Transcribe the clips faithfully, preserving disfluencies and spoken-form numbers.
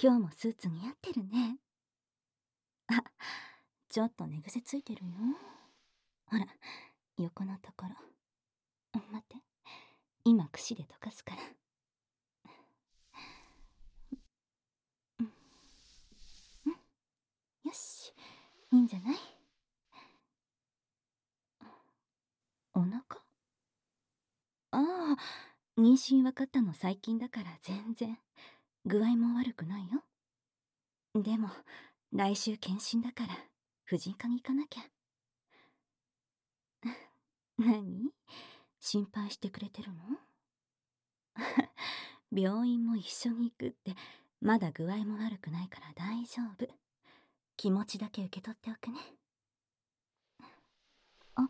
今日もスーツ似合ってるね。あ、ちょっと寝癖ついてるよ。ほら、横のところ。待って。今、櫛で溶かすから。うん、うん、よし。いいんじゃない？お腹？ああ、妊娠わかったの最近だから全然。具合も悪くないよ。でも、来週検診だから、婦人科に行かなきゃ。何？心配してくれてるの？病院も一緒に行くって、まだ具合も悪くないから大丈夫。気持ちだけ受け取っておくね。あ、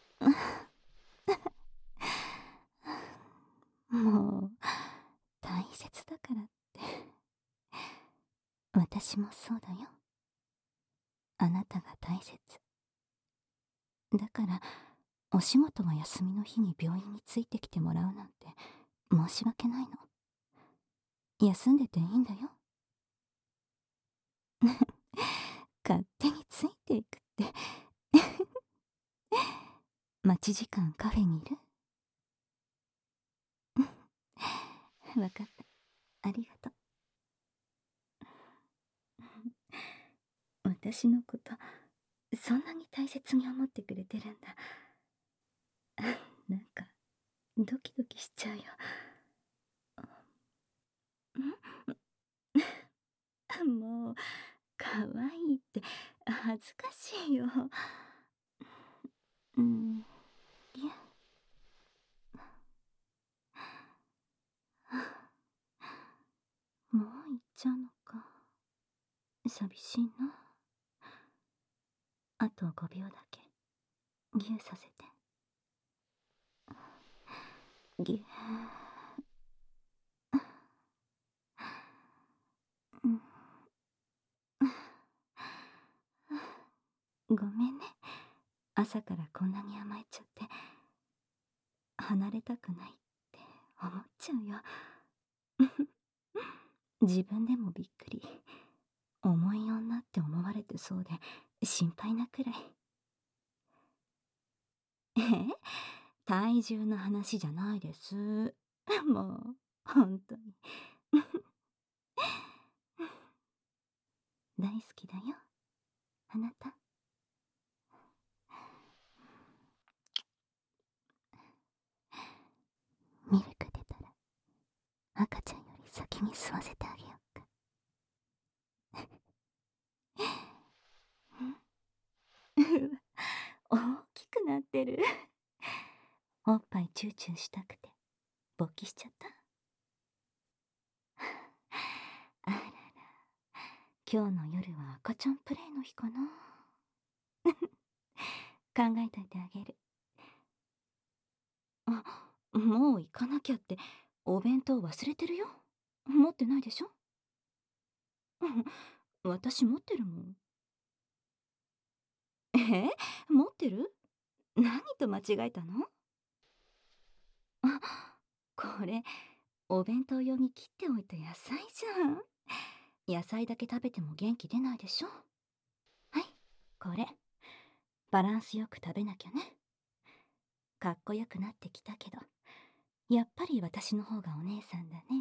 もう、大切だからって。私もそうだよ。あなたが大切。だから、お仕事が休みの日に病院についてきてもらうなんて申し訳ないの。休んでていいんだよ。勝手についていくって。待ち時間カフェにいる？わかった。ありがとう。私のこと、そんなに大切に思ってくれてるんだ。なんか、ドキドキしちゃうよ。んもう、かわいいって恥ずかしいよ。うん、いや。もう行っちゃうのか。寂しいな。あとごびょうだけ、ギューさせて。ギュー。うん。ごめんね。朝からこんなに甘えちゃって。離れたくないって思っちゃうよ。自分でもびっくり。重い女って思われてそうで心配なくらい。え？体重の話じゃないです。もう、ほんとに。大好きだよ、あなた。ミルク出たら、赤ちゃんより先に吸わせてあげようか。大きくなってる。おっぱいチューチューしたくて勃起しちゃった。あらら、今日の夜は赤ちゃんプレイの日かな。考えといてあげる。あ、もう行かなきゃって。お弁当忘れてるよ。持ってないでしょ？私持ってるもん。え？持ってる？何と間違えたの？あ、これ、お弁当用に切っておいた野菜じゃん。野菜だけ食べても元気出ないでしょ？はい、これ。バランスよく食べなきゃね。かっこよくなってきたけど、やっぱり私の方がお姉さんだね。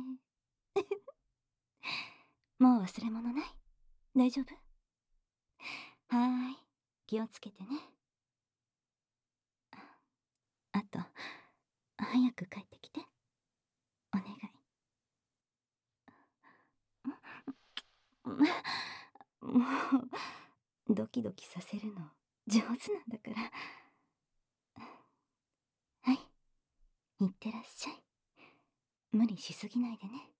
もう忘れ物ない？大丈夫？はーい、気をつけてね。あと、早く帰ってきて。お願い。もう、ドキドキさせるの上手なんだから。はい、いってらっしゃい。無理しすぎないでね。